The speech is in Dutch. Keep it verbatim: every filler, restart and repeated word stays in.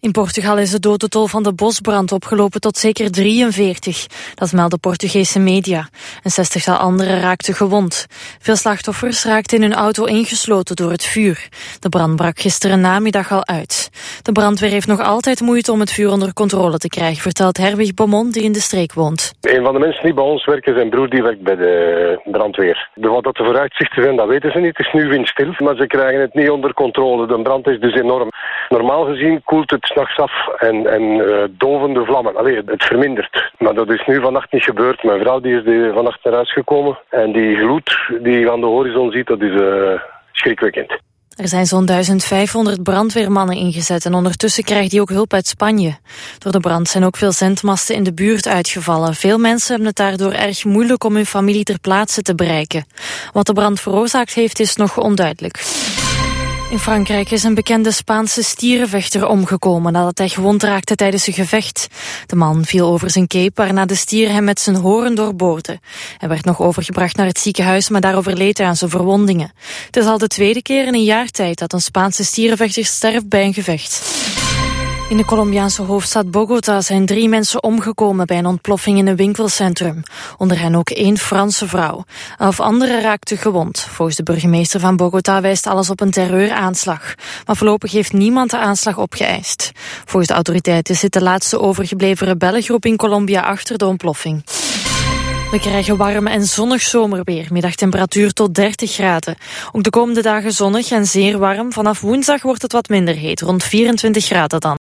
In Portugal is de dodentol van de bosbrand opgelopen tot zeker drieënveertig. Dat melden Portugese media. Een zestigtal anderen raakten gewond. Veel slachtoffers raakten in hun auto ingesloten door het vuur. De brand brak gisteren namiddag al uit. De brandweer heeft nog altijd moeite om het vuur onder controle te krijgen, vertelt Herwig Beaumont, die in de streek woont. Een van de mensen die bij ons werken, zijn broer, die werkt bij de brandweer. De, wat dat de vooruitzichten zijn, dat weten ze niet. Het is nu windstil, maar ze krijgen het niet onder controle. De brand is dus enorm. Normaal gezien koelt het 's nachts af en, en uh, doven de vlammen. Allee, het vermindert. Maar dat is nu vannacht niet gebeurd. Mijn vrouw die is die vannacht naar huis gekomen. En die gloed die je aan de horizon ziet, dat is uh, schrikwekkend. Er zijn zo'n duizendvijfhonderd brandweermannen ingezet en ondertussen krijgt die ook hulp uit Spanje. Door de brand zijn ook veel zendmasten in de buurt uitgevallen. Veel mensen hebben het daardoor erg moeilijk om hun familie ter plaatse te bereiken. Wat de brand veroorzaakt heeft is nog onduidelijk. In Frankrijk is een bekende Spaanse stierenvechter omgekomen nadat hij gewond raakte tijdens een gevecht. De man viel over zijn cape, waarna de stier hem met zijn hoorn doorboorde. Hij werd nog overgebracht naar het ziekenhuis, maar daar overleed hij aan zijn verwondingen. Het is al de tweede keer in een jaar tijd dat een Spaanse stierenvechter sterft bij een gevecht. In de Colombiaanse hoofdstad Bogota zijn drie mensen omgekomen bij een ontploffing in een winkelcentrum. Onder hen ook één Franse vrouw. Elf anderen raakten gewond. Volgens de burgemeester van Bogota wijst alles op een terreuraanslag. Maar voorlopig heeft niemand de aanslag opgeëist. Volgens de autoriteiten zit de laatste overgebleven rebellengroep in Colombia achter de ontploffing. We krijgen warm en zonnig zomerweer, middagtemperatuur tot dertig graden. Ook de komende dagen zonnig en zeer warm. Vanaf woensdag wordt het wat minder heet, rond vierentwintig graden dan.